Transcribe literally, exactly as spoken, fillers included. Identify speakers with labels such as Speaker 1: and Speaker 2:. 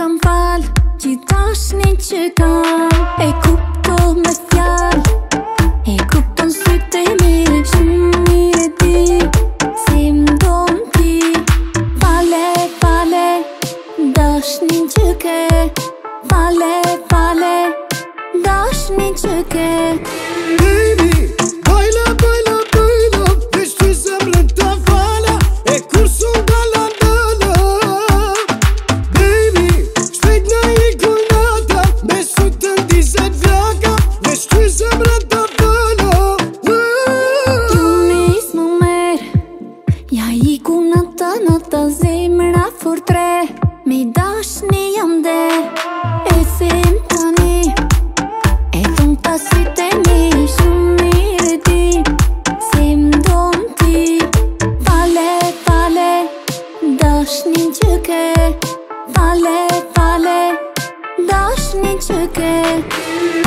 Speaker 1: kam fal, gjithashni që kam. E kupto me fjall, e kupton sytë e mi. Shumë mirë e di, si m'don ti. Fale, fale, dashnin që ke. Fale, fale, dashnin që ke.
Speaker 2: Baby, baila, baila, baila, veç ty zemrën të fala, e kur su dala dala. Baby, shpejt në i gulnata, me sytë në dizet vlaka, veç ty zemrën të fala.
Speaker 1: Ju nis më merë, ja i ku nata, nata zemra fortre. Me dashni jam der, e them tani, e thon ta sytë e mi. Shumë mirë e di, si m'don ti. Fale, fale, dashnin që ke. Fale, fale, dashnin që ke.